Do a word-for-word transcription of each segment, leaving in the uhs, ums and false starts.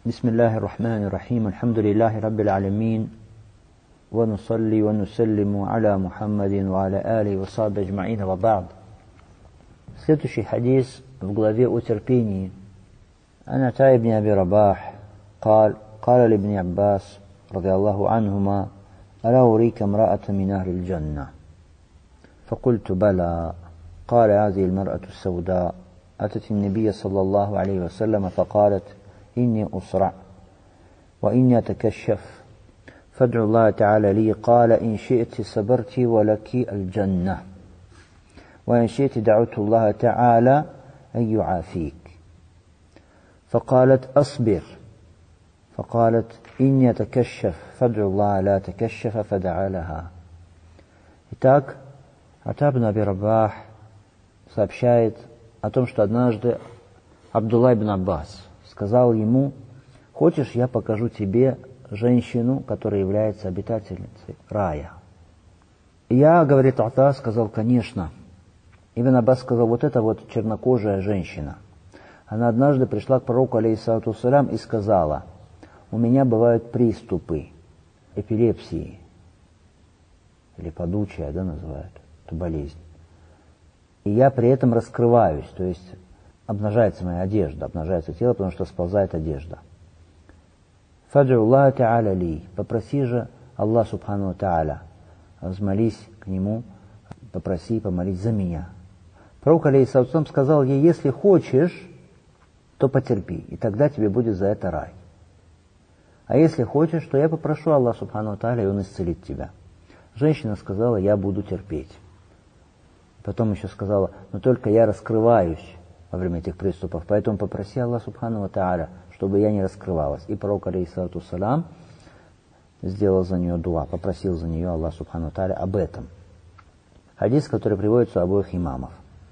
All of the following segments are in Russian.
بسم الله الرحمن الرحيم الحمد لله رب العالمين ونصلي ونسلم على محمد وعلى آله وصحبه أجمعين وبعد. Следующий хадис в главе о терпении. عن عطاء بن أبي رباح قال قال لابن عباس رضي الله عنهما ألا أريك امرأة من أهل الجنة؟ فقلت بلى. قال هذه المرأة السوداء أتت النبي صلى الله عليه وسلم فقالت إني أصرع وإني أتكشف فادعو الله تعالى لي. قال إن شئت صبرت ولك الجنة وإن شئت دعوت الله تعالى أن يعافيك. فقالت أصبر. فقالت إني أتكشف فادعو الله لا تكشف فدعا لها. Итак, Ата ибн Аби Рабах сообщает о том, что однажды Абдулла ибн Аббас сказал ему: хочешь, я покажу тебе женщину, которая является обитательницей рая? И я, говорит Ата, сказал: конечно. Ибн Аббас сказал: вот это вот чернокожая женщина. Она однажды пришла к пророку, алейхиссалату вассалям, и сказала: у меня бывают приступы эпилепсии, или подучая, да, называют эту болезнь. И я при этом раскрываюсь, то есть обнажается моя одежда, обнажается тело, потому что сползает одежда. Фаджу Аллах та'аля ли, попроси же Аллах субхану та'аля, взмолись к нему, попроси, помолись за меня. Пророк, алейхиссалату сказал ей: если хочешь, то потерпи, и тогда тебе будет за это рай. А если хочешь, то я попрошу Аллах субхану та'аля, и он исцелит тебя. Женщина сказала: я буду терпеть. Потом еще сказала: но только я раскрываюсь во время этих приступов, поэтому попроси Аллах субхану та'аля, чтобы я не раскрывалась. И пророк, алейхиссалату вассалям, сделал за нее дуа, попросил за нее Аллах субхану та'аля об этом. Хадис, который приводится у обоих имамов.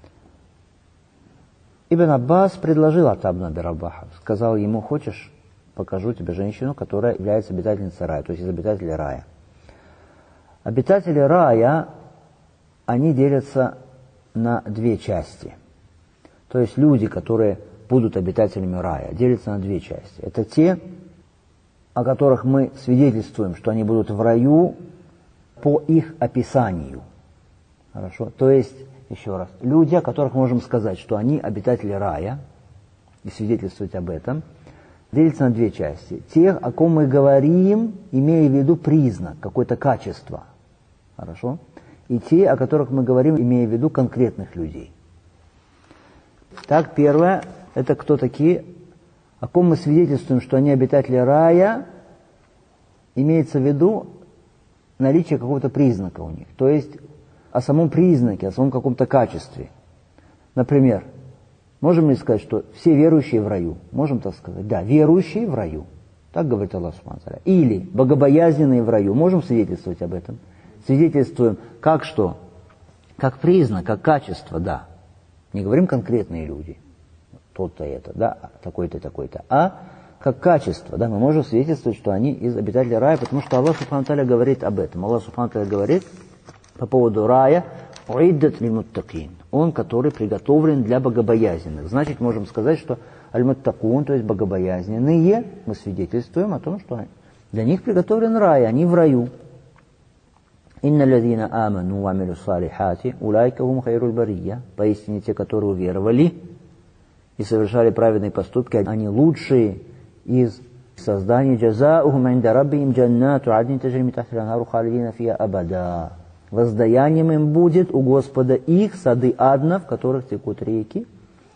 Ибн Аббас предложил Ата ибн Аби Рабаха, сказал ему: хочешь, покажу тебе женщину, которая является обитательницей рая, то есть из обитателей рая. Обитатели рая, они делятся на две части. То есть люди, которые будут обитателями рая, делятся на две части. Это те, о которых мы свидетельствуем, что они будут в раю по их описанию. Хорошо? То есть, еще раз, люди, о которых мы можем сказать, что они обитатели рая, и свидетельствовать об этом, делятся на две части. Тех, о ком мы говорим, имея в виду признак, какое-то качество. Хорошо? И те, о которых мы говорим, имея в виду конкретных людей. Так, первое, это кто такие, о ком мы свидетельствуем, что они обитатели рая, имеется в виду наличие какого-то признака у них. То есть, о самом признаке, о самом каком-то качестве. Например, можем ли сказать, что все верующие в раю? Можем так сказать? Да, верующие в раю. Так говорит Аллах субхану ва тааля. Или богобоязненные в раю. Можем свидетельствовать об этом? Свидетельствуем как что? Как признак, как качество, да. Не говорим конкретные люди. Тот-то это, да, такой-то, такой-то. А как качество, да, мы можем свидетельствовать, что они из обитателей рая, потому что Аллах субхану ва тааля говорит об этом. Аллах субхану ва тааля говорит по поводу рая: «Уиддат лилмуттакин», он, который приготовлен для богобоязненных. Значит, можем сказать, что аль-муттакун, то есть богобоязненные, мы свидетельствуем о том, что для них приготовлен рай, они в раю. «Инна лазина аману ва амилу салихати улайка хум хайруль бария». Поистине те, которые уверовали и совершали праведные поступки, они лучшие из созданий. «Джазаухум инда раббихим джаннату аднин таджри мин тахтихал анхару халидина фиха абада». Воздаянием им будет у Господа их сады адна, в которых текут реки,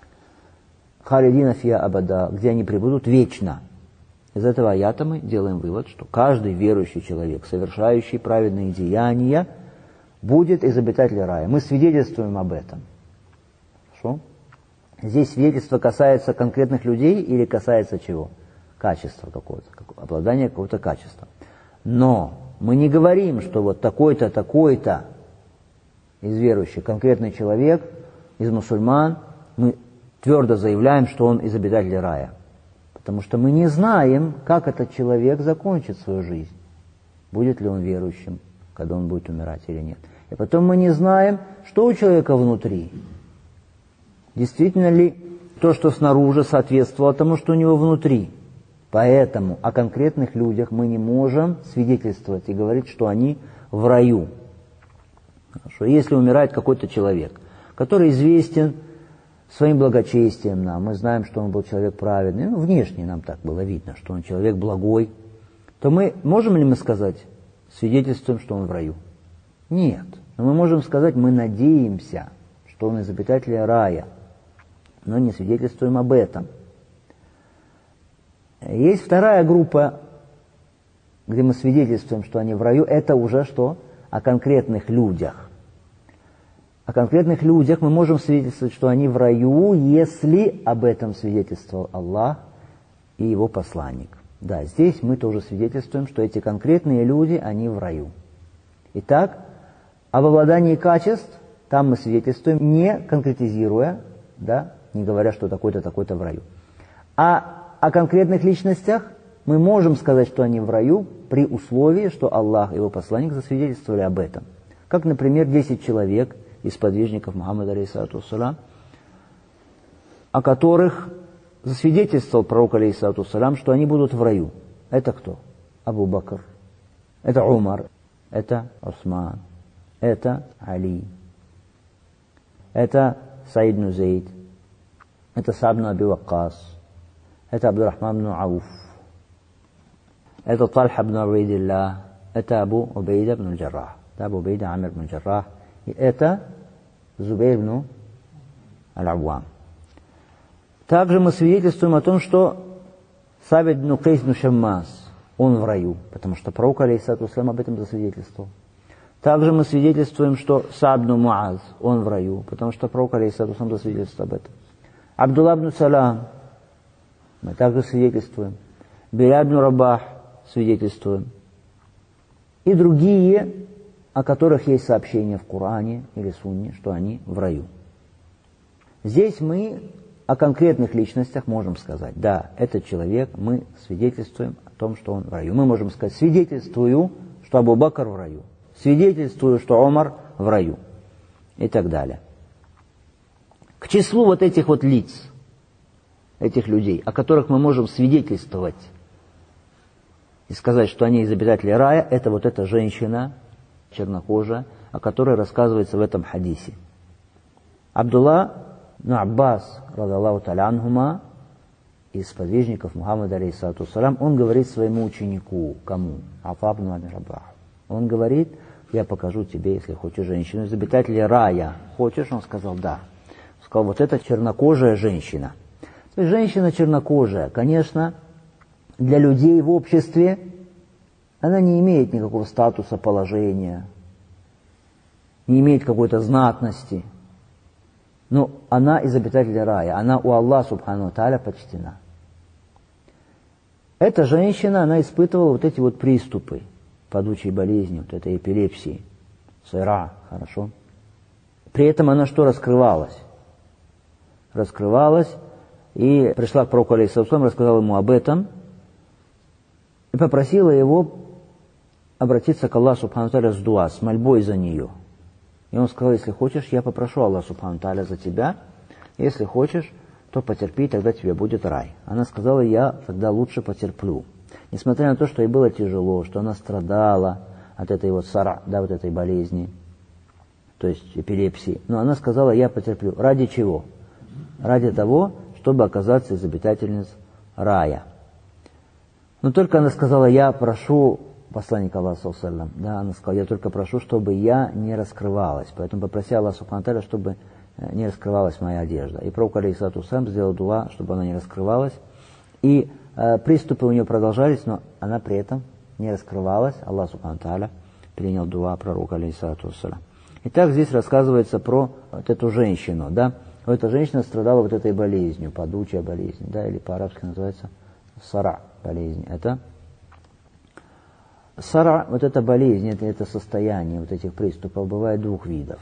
халидина фиха абада, где они пребудут вечно. Из этого аята мы делаем вывод, что каждый верующий человек, совершающий праведные деяния, будет из обитателей рая. Мы свидетельствуем об этом. Хорошо? Здесь свидетельство касается конкретных людей или касается чего? Качества какого-то, обладания какого-то качества. Но мы не говорим, что вот такой-то, такой-то из верующих, конкретный человек, из мусульман, мы твердо заявляем, что он из обитателей рая. Потому что мы не знаем, как этот человек закончит свою жизнь. Будет ли он верующим, когда он будет умирать или нет. И потом мы не знаем, что у человека внутри. Действительно ли то, что снаружи, соответствовало тому, что у него внутри. Поэтому о конкретных людях мы не можем свидетельствовать и говорить, что они в раю. Хорошо. Если умирает какой-то человек, который известен своим благочестием нам, мы знаем, что он был человек праведный, ну, внешне нам так было видно, что он человек благой, то мы можем ли мы сказать, свидетельствуем, что он в раю? Нет. Но мы можем сказать, мы надеемся, что он из обитателей рая, но не свидетельствуем об этом. Есть вторая группа, где мы свидетельствуем, что они в раю, это уже что? О конкретных людях. О конкретных людях мы можем свидетельствовать, что они в раю, если об этом свидетельствовал Аллах и его посланник. Да, здесь мы тоже свидетельствуем, что эти конкретные люди, они в раю. Итак, об обладании качеств там мы свидетельствуем, не конкретизируя, да, не говоря, что такой-то, такой-то в раю. А о конкретных личностях мы можем сказать, что они в раю, при условии, что Аллах и его посланник засвидетельствовали об этом. Как, например, десять человек из подвижников Мухаммада, алейхиссалату вассалям, о которых засвидетельствовал пророк, алейхиссалату вассалям, что они будут в раю. Это кто? Абу Бакр, это Умар, это Усман, это Али, это Саид ибн Зейд, это Са'д ибн Аби Ваккас, это Абдуррахман ибн Ауф, это Тальха ибн Убайдилlah, это Абу Убайда ибн Джаррах, это Абу Убайда Амир ибн Джаррах, и это Зубейр ибн Аль-Аввам. Также мы свидетельствуем о том, что Сабит ибн Кайс ибн Шаммас, он в раю, потому что пророк, алейхиссалату вассалям, об этом засвидетельствовал. Также мы свидетельствуем, что Са'д ибн Муаз, он в раю, потому что пророк, алейхиссалату вассалям, засвидетельствовал об этом. Абдулла ибн Салам, мы также свидетельствуем. Билял ибн Рабах свидетельствуем. И другие, о которых есть сообщения в Коране или Сунне, что они в раю. Здесь мы о конкретных личностях можем сказать, да, этот человек, мы свидетельствуем о том, что он в раю. Мы можем сказать, свидетельствую, что Абу Бакр в раю, свидетельствую, что Омар в раю, и так далее. К числу вот этих вот лиц, этих людей, о которых мы можем свидетельствовать и сказать, что они из обитателей рая, это вот эта женщина чернокожая, о которой рассказывается в этом хадисе. Абдулла ибн Аббас, радаллаху та'аля анхума, из подвижников Мухаммада, алейхиссалату вассалям, он говорит своему ученику, кому? Афа ибн Аби Рабах. Он говорит, я покажу тебе, если хочешь, женщину из обитателей рая. Хочешь? Он сказал, да. Он сказал, вот это чернокожая женщина. То есть женщина чернокожая, конечно, для людей в обществе она не имеет никакого статуса, положения, не имеет какой-то знатности. Но она из обитателей рая, она у Аллаха субхану ва тааля почтена. Эта женщина, она испытывала вот эти вот приступы падучей болезни, вот этой эпилепсии, сыра, хорошо. При этом она что раскрывалась? Раскрывалась и пришла к пророку, алейхиссалату вассалям, рассказала ему об этом и попросила его обратиться к Аллаху субхану ва тааля с дуа, с мольбой за нее. И он сказал, если хочешь, я попрошу Аллаха субхану ва тааля за тебя, если хочешь, то потерпи, тогда тебе будет рай. Она сказала, я тогда лучше потерплю. Несмотря на то, что ей было тяжело, что она страдала от этой вот сара, да, вот этой болезни, то есть эпилепсии, но она сказала, я потерплю. Ради чего? Ради того, чтобы оказаться из обитательниц рая. Но только она сказала, я прошу посланника Аллаха, саллаллаху алейхи ва саллям, да, она сказала, я только прошу, чтобы я не раскрывалась. Поэтому попроси Аллаха субхану ва тааля, чтобы не раскрывалась моя одежда. И пророк, алейхиссалату вассалям, сделал дуа, чтобы она не раскрывалась. И э, приступы у нее продолжались, но она при этом не раскрывалась. Аллах субхану ва тааля принял дуа пророка, алейхиссалату вассалям. Итак, здесь рассказывается про вот эту женщину, да. Эта женщина страдала вот этой болезнью, падучая болезнь, да, или по-арабски называется сара болезнь. Это сара, вот эта болезнь, это, это состояние вот этих приступов бывает двух видов.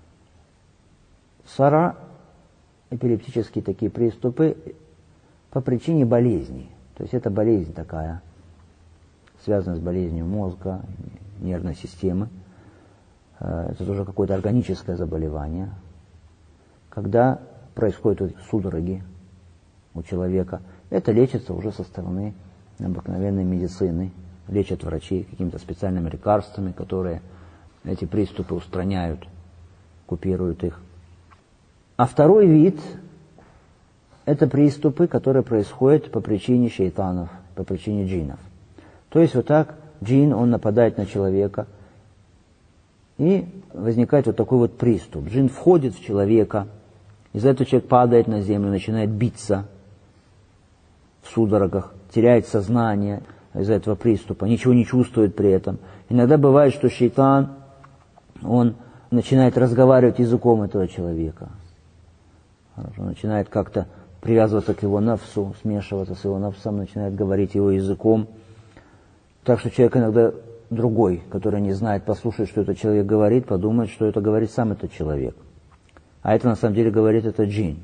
Сара, эпилептические такие приступы по причине болезни. То есть это болезнь такая, связанная с болезнью мозга, нервной системы. Это тоже какое-то органическое заболевание. Когда происходят судороги у человека, это лечится уже со стороны обыкновенной медицины, лечат врачи какими-то специальными лекарствами, которые эти приступы устраняют, купируют их. А второй вид – это приступы, которые происходят по причине шейтанов, по причине джиннов. То есть вот так джин, он нападает на человека, и возникает вот такой вот приступ. Джин входит в человека, из-за этого человек падает на землю, начинает биться в судорогах, теряет сознание из-за этого приступа, ничего не чувствует при этом. Иногда бывает, что шейтан, он начинает разговаривать языком этого человека. Он начинает как-то привязываться к его нафсу, смешиваться с его нафсом, начинает говорить его языком. Так что человек иногда другой, который не знает, послушает, что этот человек говорит, подумает, что это говорит сам этот человек. А это на самом деле говорит этот джин.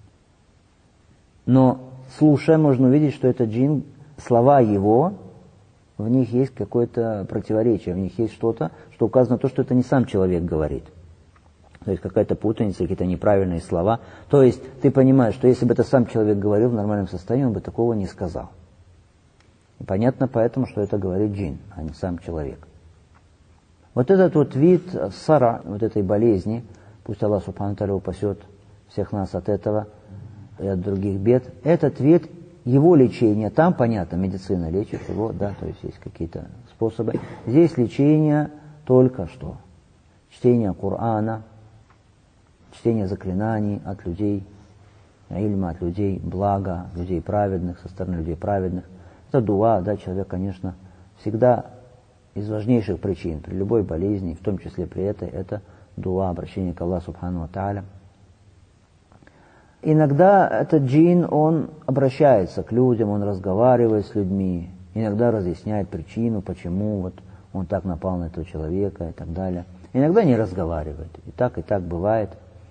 Но слушая, можно увидеть, что этот джин, слова его, в них есть какое-то противоречие, в них есть что-то, что указано на то, что это не сам человек говорит. То есть какая-то путаница, какие-то неправильные слова. То есть ты понимаешь, что если бы это сам человек говорил в нормальном состоянии, он бы такого не сказал. И понятно поэтому, что это говорит джин, а не сам человек. Вот этот вот вид сара, вот этой болезни, пусть Аллах Субхану Тааля упасет всех нас от этого и от других бед, этот вид, его лечение, там, понятно, медицина лечит его, да, то есть есть какие-то способы. Здесь лечение только что? Чтение Корана, чтение заклинаний от людей, ильма от людей, блага, людей праведных, со стороны людей праведных. Это дуа, да, человек, конечно, всегда из важнейших причин при любой болезни, в том числе при этой, это дуа, обращение к Аллаху Субхану Тааля. Иногда этот джин, он обращается к людям, он разговаривает с людьми, иногда разъясняет причину, почему вот он так напал на этого человека и так далее. Иногда не разговаривает. И так, и так бывает.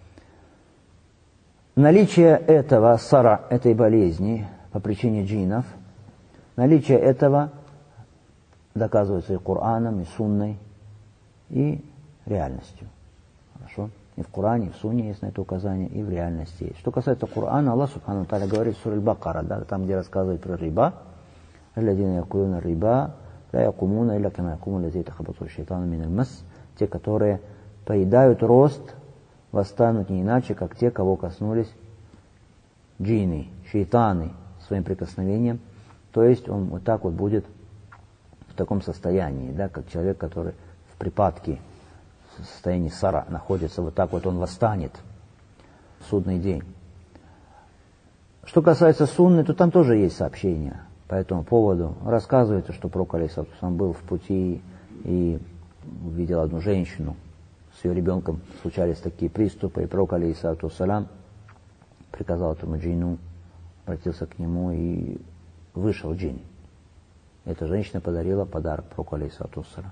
Наличие этого сара, этой болезни по причине джиннов, наличие этого доказывается и Кораном, и Сунной, и реальностью. Хорошо? И в Коране, и в Сунне есть на это указание, и в реальности есть. Что касается Корана, Аллах Субхану Тааля говорит в суре Аль-Бакара, да, там, где рассказывает про риба, «Алладина якулуна риба, ла якумуна илля кама якуму лази тахабату шейтану мин аль-мас». Те, которые поедают рост, восстанут не иначе, как те, кого коснулись джинны, шейтаны своим прикосновением. То есть он вот так вот будет в таком состоянии, да, как человек, который в припадке, в состоянии сара находится, вот так вот он восстанет в судный день. Что касается сунны, то там тоже есть сообщения по этому поводу. Рассказывается, что пророк алейхиссалату вассалям был в пути и увидел одну женщину, с ее ребенком случались такие приступы, и пророк алейхиссалату вассалям приказал этому джинну, обратился к нему, и вышел джин. Эта женщина подарила подарок пророку алейхиссалату вассалям.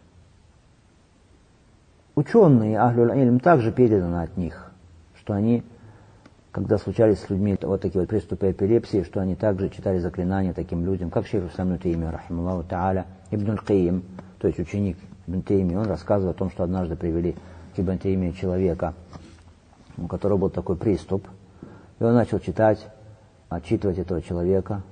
Ученые, ахлюль ильм, также передано от них, что они, когда случались с людьми вот такие вот приступы эпилепсии, что они также читали заклинания таким людям, как шейх ислам ибн Таймия, рахималлаху тааля, ибн аль-Кайим, то есть ученик ибн Таймии, он рассказывает о том, что однажды привели к ибн Таймии человека, у которого был такой приступ, и он начал читать, отчитывать этого человека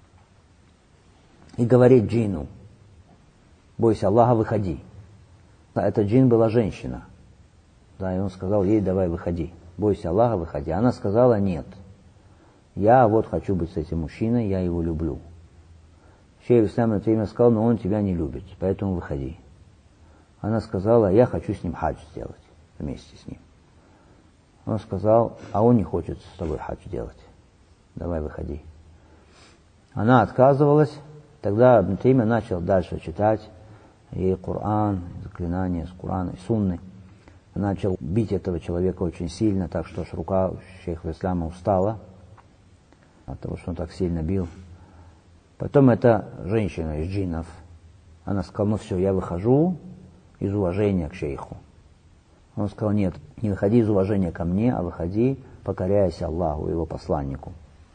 и говорить джинну: бойся Аллаха, выходи. Да, эта джин была женщина. Да, и он сказал ей: давай, выходи. Бойся Аллаха, выходи. Она сказала: нет. Я вот хочу быть с этим мужчиной, я его люблю. Шейх ислам ибн Таймия сказал: но он тебя не любит, поэтому выходи. Она сказала: я хочу с ним хадж сделать, вместе с ним. Он сказал: а он не хочет с тобой хадж делать. Давай, выходи. Она отказывалась. Тогда ибн Таймия начал дальше читать и Коран, и заклинания с Корана, и Сунны. Начал бить этого человека очень сильно, так что аж рука шейха ислама устала от того, что он так сильно бил. Потом эта женщина из джиннов, она сказала: ну все, я выхожу из уважения к шейху. Он сказал: нет, не выходи из уважения ко мне, а выходи, покоряясь Аллаху, его посланнику.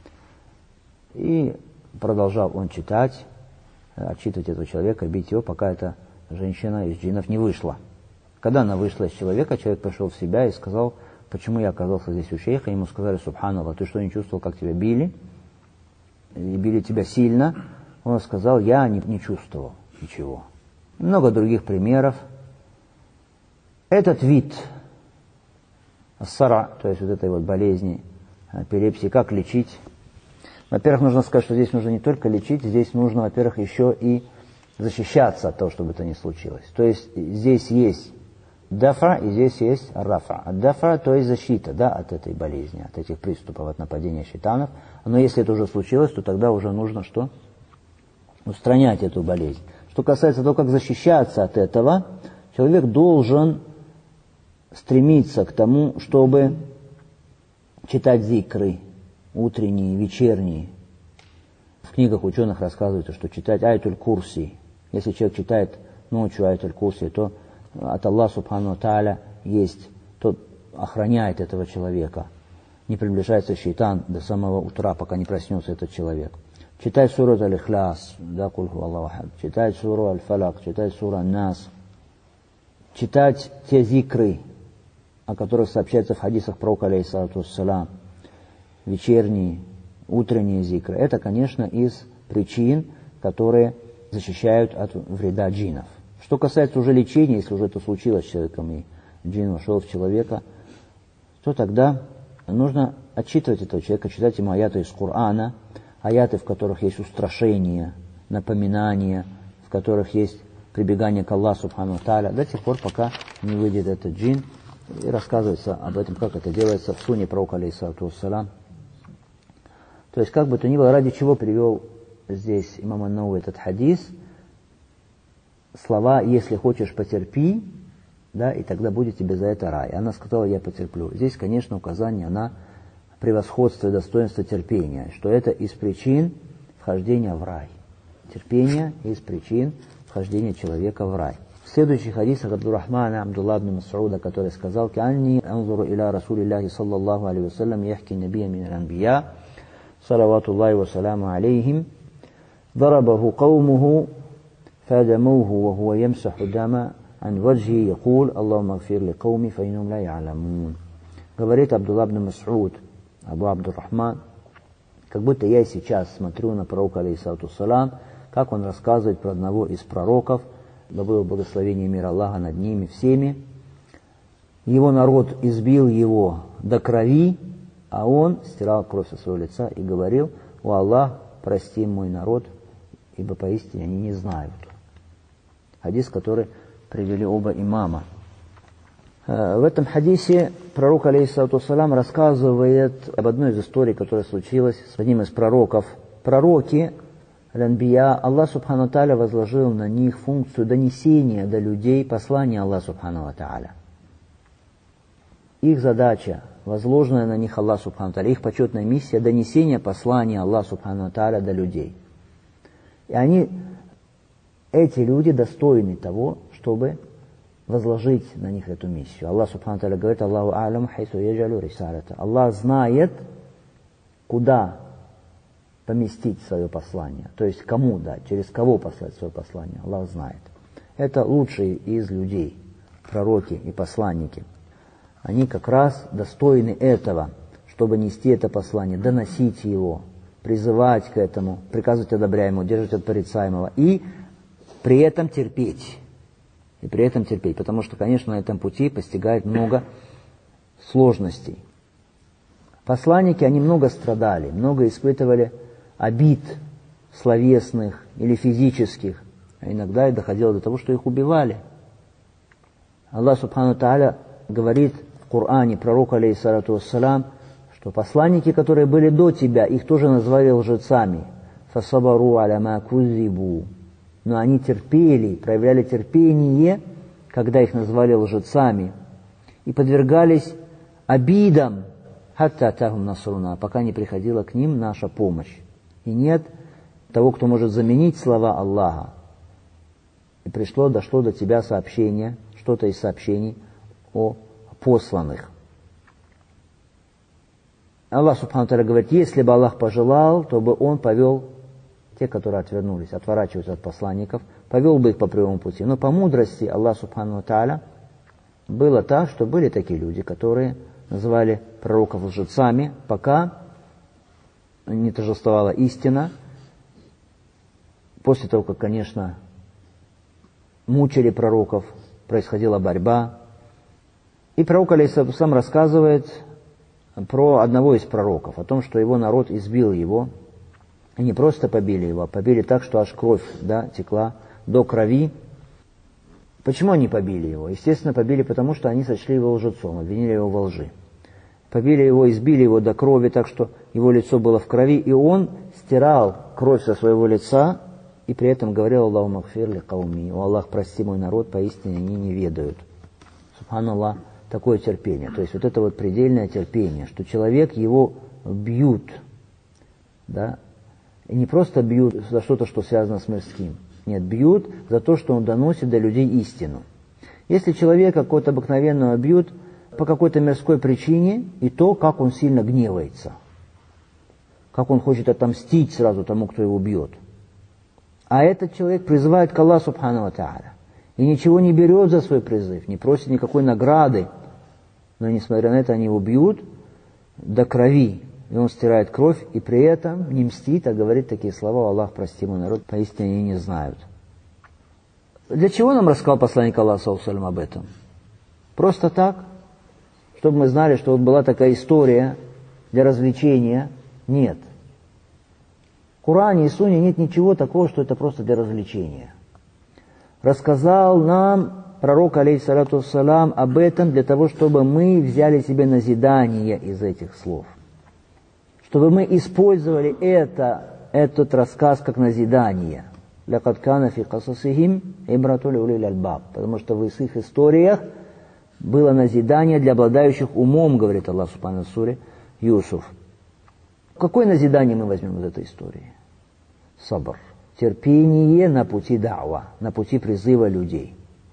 И продолжал он читать, отчитывать этого человека, бить его, пока эта женщина из джиннов не вышла. Когда она вышла из человека, человек пришел в себя и сказал: почему я оказался здесь у шейха? Ему сказали: субханаллах, ты что, не чувствовал, как тебя били? И били тебя сильно? Он сказал, я не, не чувствовал ничего. Много других примеров. Этот вид ассара, то есть вот этой вот болезни, эпилепсии, как лечить? Во-первых, нужно сказать, что здесь нужно не только лечить, здесь нужно, во-первых, еще и защищаться от того, чтобы это не случилось. То есть здесь есть дафа и здесь есть рафа. Дафа, то есть защита, да, от этой болезни, от этих приступов, от нападения шайтанов. Но если это уже случилось, то тогда уже нужно что? Устранять эту болезнь. Что касается того, как защищаться от этого, человек должен стремиться к тому, чтобы читать зикры, утренние, вечерние. В книгах ученых рассказывается, что читать аятуль курси. Если человек читает ночью аятуль курси, то от Аллаха субхану тааля есть, тот охраняет этого человека. Не приближается шайтан до самого утра, пока не проснется этот человек. Читать суру аль-Ихляс, да, куль ху Аллаху ахад. Читать суру аль-Фалак, читать суру аль-Нас. Читать те зикры, о которых сообщается в хадисах пророка алейхиссалату вассалам, вечерние, утренние зикры. Это, конечно, из причин, которые защищают от вреда джиннов. Что касается уже лечения, если уже это случилось с человеком, и джин вошел в человека, то тогда нужно отчитывать этого человека, читать ему аяты из Корана, аяты, в которых есть устрашение, напоминание, в которых есть прибегание к Аллаху субхану тааля, до тех пор, пока не выйдет этот джин. И рассказывается об этом, как это делается в суне пророка алейхиссалату вассалам. То есть, как бы то ни было, ради чего привел здесь имам ан-Навави этот хадис, слова «если хочешь, потерпи», да, и тогда будет тебе за это рай. Она сказала, я потерплю. Здесь, конечно, указание на превосходство и достоинство терпения, что это из причин вхождения в рай. Терпение из причин вхождения человека в рай. В следующих хадисах Абдуррахмана Абдулла ибн Мас'уда, который сказал, «Каанни анзуру иля Расулиллахи саллаллаху алейхи вассалям, яхки набия мин аль-анбия, салавату Аллахи ва саламу алейхим, ضربه قومه فادموه وهو يمسح دم عن وجهه يقول اللهم اغفر لقومي فإنهم لا يعلمون». Говорит Абдулла ибн Мас'уд, Абу Абдуррахман, как будто я сейчас смотрю на пророка алейхиссалату вассалам, как он рассказывает про одного из пророков, да было благословение мира Аллаха над ними всеми. Его народ избил его до крови, а он стирал кровь со своего лица и говорил: «О Аллах, прости мой народ, ибо поистине они не знают». Хадис, который привели оба имама. В этом хадисе пророк алейхиссалату вассалам рассказывает об одной из историй, которая случилась с одним из пророков. Пророки, аль-анбия, Аллах субхану тааля возложил на них функцию донесения до людей послания Аллаха субхану тааля. Их задача, возложенная на них Аллах субхану тааля, их почетная миссия — донесение послания Аллаха субхану тааля до людей. И они, эти люди, достойны того, чтобы возложить на них эту миссию. Аллах субхану тааля говорит: «Аллаху а'лам хайсу яджалу рисалата». Аллах знает, куда поместить свое послание, то есть кому дать, через кого послать свое послание. Аллах знает. Это лучшие из людей, пророки и посланники. Они как раз достойны этого, чтобы нести это послание, доносить его, призывать к этому, приказывать одобряемого, держать от порицаемого и при этом терпеть. И при этом терпеть, потому что, конечно, на этом пути постигает много сложностей. Посланники, они много страдали, много испытывали обид словесных или физических, а иногда и доходило до того, что их убивали. Аллах субхану тааля говорит в Коране пророку алейхиссалату вассалам, что посланники, которые были до тебя, их тоже назвали лжецами. «Фасабару аля ма куззибу». Но они терпели, проявляли терпение, когда их назвали лжецами, и подвергались обидам, хатта атахум насруна, пока не приходила к ним наша помощь. И нет того, кто может заменить слова Аллаха. И пришло, дошло до тебя сообщение, что-то из сообщений о посланных. Аллах субхану тааля говорит: если бы Аллах пожелал, то бы Он повел те, которые отвернулись, отворачиваются от посланников, повел бы их по прямому пути. Но по мудрости Аллах субхану тааля было так, что были такие люди, которые называли пророков лжецами, пока не торжествовала истина, после того, как, конечно, мучили пророков, происходила борьба. И пророк, алейхиссалам, рассказывает про одного из пророков, о том, что его народ избил его. И не просто побили его, а побили так, что аж кровь, да, текла до крови. Почему они побили его? Естественно, побили потому, что они сочли его лжецом, обвинили его во лжи. Побили его, избили его до крови, так что его лицо было в крови, и он стирал кровь со своего лица, и при этом говорил: Аллаху магфир ли кауми, о Аллах, прости мой народ, поистине они не ведают. Субханаллах, такое терпение. То есть вот это вот предельное терпение, что человек, его бьют, да, и не просто бьют за что-то, что связано с мирским. Нет, бьют за то, что он доносит до людей истину. Если человека какого-то обыкновенного бьют по какой-то мирской причине, и то, как он сильно гневается, как он хочет отомстить сразу тому, кто его бьет. А этот человек призывает к Аллаху субхану ва тааля и ничего не берет за свой призыв, не просит никакой награды. Но несмотря на это, они его бьют до крови, и он стирает кровь, и при этом не мстит, а говорит такие слова: Аллах, прости мой народ, поистине они не знают. Для чего нам рассказал посланник Аллаха, саллаллаху алейхи ва саллям, об этом? Просто так, чтобы мы знали, что вот была такая история для развлечения? Нет. В Коране и Сунне нет ничего такого, что это просто для развлечения. Рассказал нам пророк, алейхиссалату вассалям, об этом для того, чтобы мы взяли себе назидание из этих слов. Чтобы мы использовали это, этот рассказ как назидание. لَقَدْ كَانَ فِي قَصَصِهِمْ عِبْرَةٌ لِأُولِي الْأَلْبَابِ. Потому что в их историях было назидание для обладающих умом, говорит Аллах субхану в суре Юсуф. Какое назидание мы возьмем из этой истории? Сабр. Терпение на пути да'ва, на пути призыва людей.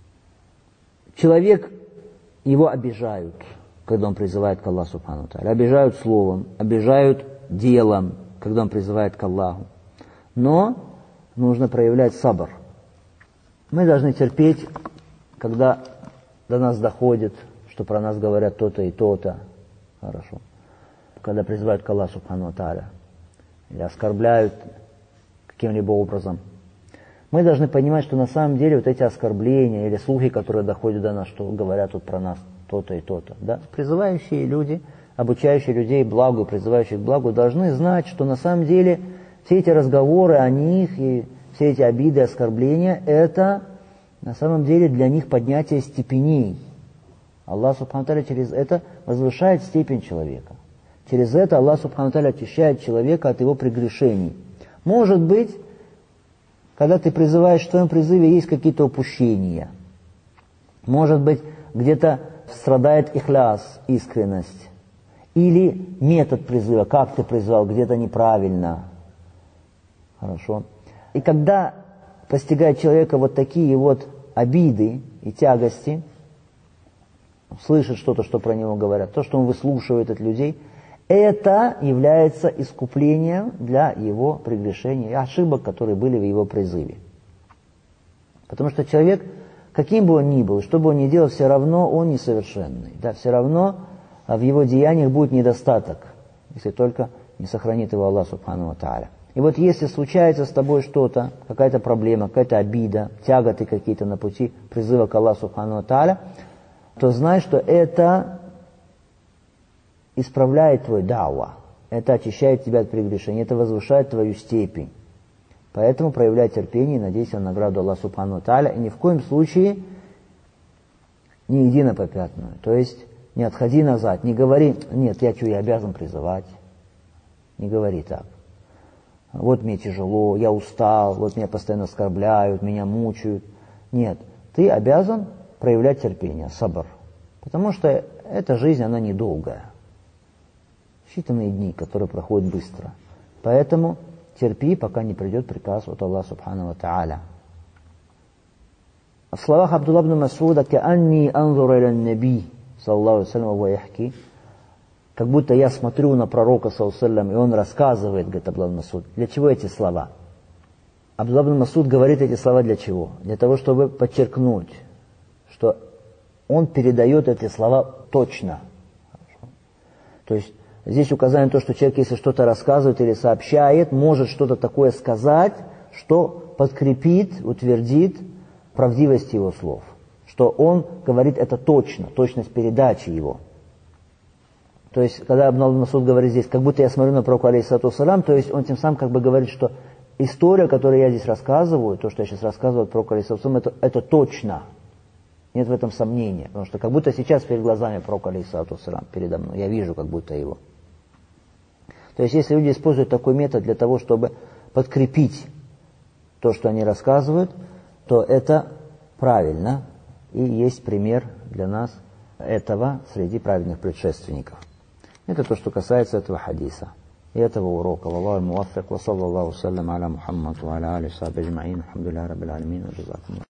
Человек, его обижают, когда он призывает к Аллаху субхану ва тааля. Обижают словом, обижают делом, когда он призывает к Аллаху. Но нужно проявлять сабр. Мы должны терпеть, когда до нас доходит, что про нас говорят то-то и то-то. Хорошо. Когда призывают к Аллаху субхану ва тааля. Или оскорбляют каким-либо образом. Мы должны понимать, что на самом деле вот эти оскорбления или слухи, которые доходят до нас, что говорят тут про нас то-то и то-то, да, призывающие люди, обучающие людей благу, призывающие к благу, должны знать, что на самом деле все эти разговоры о них и все эти обиды, оскорбления, это на самом деле для них поднятие степеней. Аллах субхану ва тааля через это возвышает степень человека. Через это Аллах субхану ва тааля очищает человека от его прегрешений. Может быть, когда ты призываешь, в твоем призыве есть какие-то упущения. Может быть, где-то страдает ихляс, искренность. Или метод призыва, как ты призвал, где-то неправильно. Хорошо. И когда постигает человека вот такие вот обиды и тягости, слышит что-то, что про него говорят, то, что он выслушивает от людей, это является искуплением для его прегрешений и ошибок, которые были в его призыве. Потому что человек, каким бы он ни был, что бы он ни делал, все равно он несовершенный. Да, все равно в его деяниях будет недостаток, если только не сохранит его Аллах субхану ва тааля. И вот если случается с тобой что-то, какая-то проблема, какая-то обида, тяготы какие-то на пути призыва к Аллаху субхану ва тааля, то знай, что это исправляет твой дауа, это очищает тебя от прегрешений, это возвышает твою степень. Поэтому проявляй терпение и надейся на награду Аллаха субхану ва тааля, и ни в коем случае не иди на попятную, то есть не отходи назад, не говори: нет, я что, я обязан призывать. Не говори так. Вот мне тяжело, я устал, вот меня постоянно оскорбляют, меня мучают. Нет, ты обязан проявлять терпение, сабр. Потому что эта жизнь, она недолгая. Считанные дни, которые проходят быстро. Поэтому терпи, пока не придет приказ от Аллаха субхану ва тааля. В словах Абдулла ибн Мас'уда: «Каанни анзур иля наби, саллаллаху алейхи ва саллям, ва яхки», как будто я смотрю на пророка, саллаллаху алейхи ва саллям, и он рассказывает, говорит Абдулла ибн Мас'уд. Для чего эти слова? Абдулла ибн Мас'уд говорит эти слова для чего? Для того, чтобы подчеркнуть, что он передает эти слова точно. То есть здесь указание на то, что человек, если что-то рассказывает или сообщает, может что-то такое сказать, что подкрепит, утвердит правдивость его слов. Что он говорит это точно, точность передачи его. То есть, когда Ибн Мас'уд говорит здесь, как будто я смотрю на пророка, алейхиссалату вассалям, то есть он тем самым как бы говорит, что история, которую я здесь рассказываю, то, что я сейчас рассказываю про пророка, алейхиссалату вассалям, это, это точно. Нет в этом сомнения. Потому что как будто сейчас перед глазами пророка, алейхиссалату вассалям, передо мной, я вижу как будто его. То есть, если люди используют такой метод для того, чтобы подкрепить то, что они рассказывают, то это правильно. И есть пример для нас этого среди праведных предшественников. Это то, что касается этого хадиса и этого урока. Аллаху муаффик, ва саллаллаху саллям аля Мухаммад, ва аля алихи ва сахбихи аджмаин. Алхамдулиллахи раббил алямин, ва джазакумуллах.